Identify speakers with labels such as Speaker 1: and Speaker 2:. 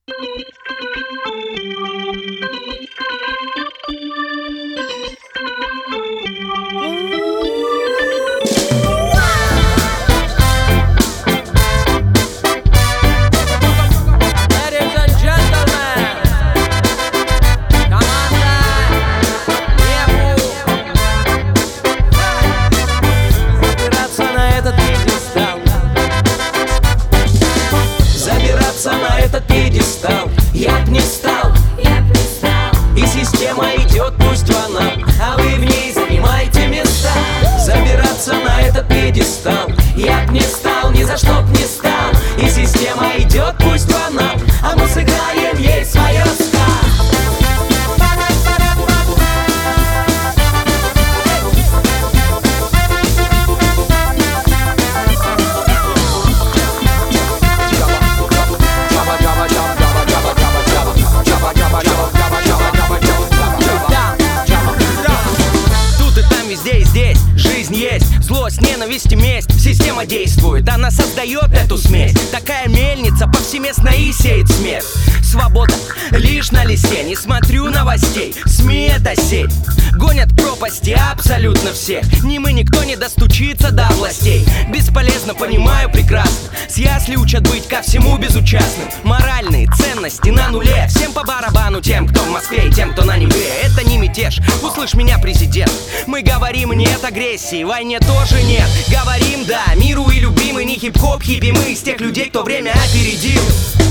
Speaker 1: На этот пьедестал я б не стал, и система идет, пусть вона, а вы в ней занимайте места. Забираться на этот пьедестал я б не стал, ни за что б не стал, и система идет, пусть вона, а мы сыграем ей свое ска.
Speaker 2: Везде и здесь жизнь есть, злость, ненависть и месть. Система действует, она создает эту смесь. Такая мельница повсеместно и сеет смерть. Свобода лишь на листе, не смотрю новостей. СМИ — это сеть, гонят к пропасти абсолютно всех. Ни мы, никто не достучится до властей. Бесполезно, понимаю прекрасно, с ясли учат быть ко всему безучастным. Моральные ценности на нуле, всем по барабану, тем, кто в Москве и тем, кто на Неве. Это не мятеж, услышь меня, президент. Мы говорим нет агрессии, войне тоже нет. Говорим да миру и любимый, не хип-хоп, хиппи. Мы из тех людей, кто время опередил.